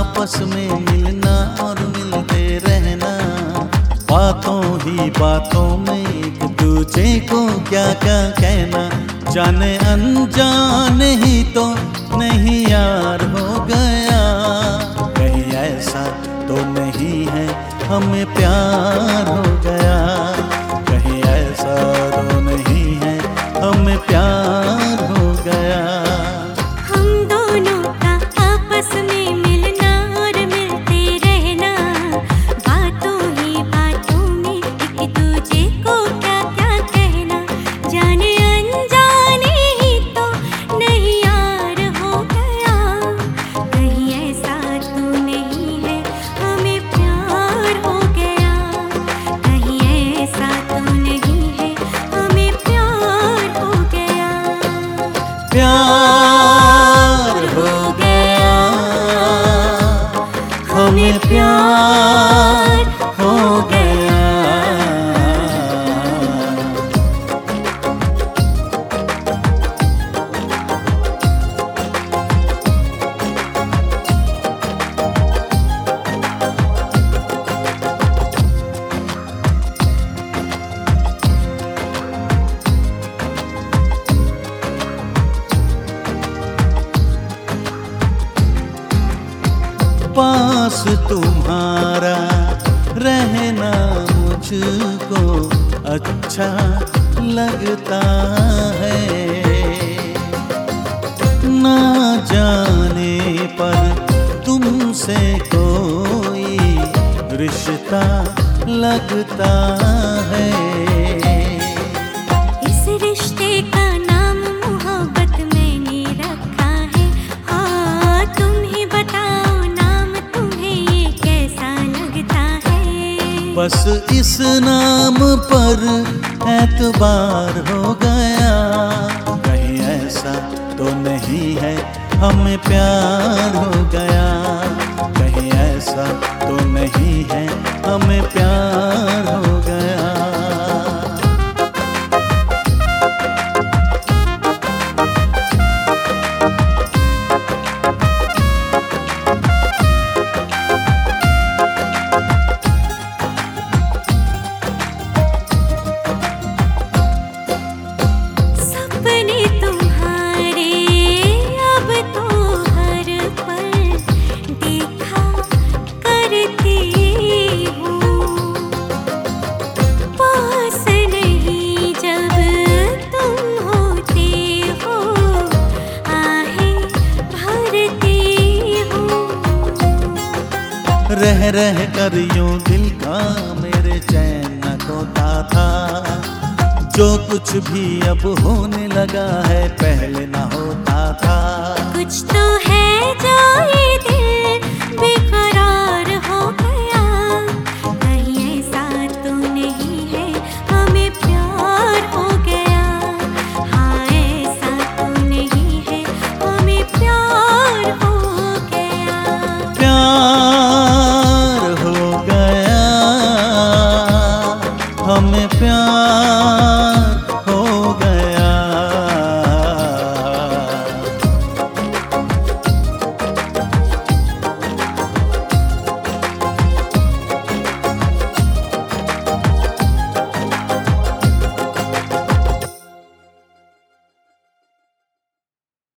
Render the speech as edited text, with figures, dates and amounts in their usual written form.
आपस में मिलना और मिलते रहना, बातों ही बातों में एक दूजे को क्या क्या कहना, जाने अनजाने ही तो नहीं यार हो गया। कहीं ऐसा तो नहीं है हमें प्यार हो गया, कहीं ऐसा तो नहीं है हमें प्यार हो गया। हम दोनों का आपस में मिलना और मिलते रहना, बातों ही बातों में एक दूजे को क्या क्या कहना, जाने अनजाने ही तो नहीं यार हो गया। कहीं ऐसा तो नहीं है हमें प्यार हो गया, कहीं ऐसा तो नहीं है हमें प्यार हो गया। प्यार हो गया, हमें प्यार हो गया। पास तुम्हारा रहना मुझको अच्छा लगता है, ना जाने पर तुमसे कोई रिश्ता लगता है। इस रिश्ते का नाम मोहब्बत मैंने रखा है, हाँ तुम ही बताओ नाम तुम्हें ये कैसा लगता है। बस इस नाम पर एतबार हो गया, कहीं ऐसा तो नहीं है हमें प्यार हो गया, कहीं ऐसा तो नहीं है हमें प्यार हो गया। सपने तुम्हारे अब तो हर पल देखा करती हूँ, पास नहीं जब तुम होते हो आहें भरती हूँ। रह रह कर यूं दिल का मेरे चैन न खोता था, जो कुछ भी अब होने लगा है पहले ना होता था। कुछ तो है जो ये दिल बेकरार हो गया, कहीं ऐसा तो नहीं है हमें प्यार हो गया, हाँ ऐसा तो नहीं है हमें प्यार हो गया। प्यार हो गया, हमें प्यार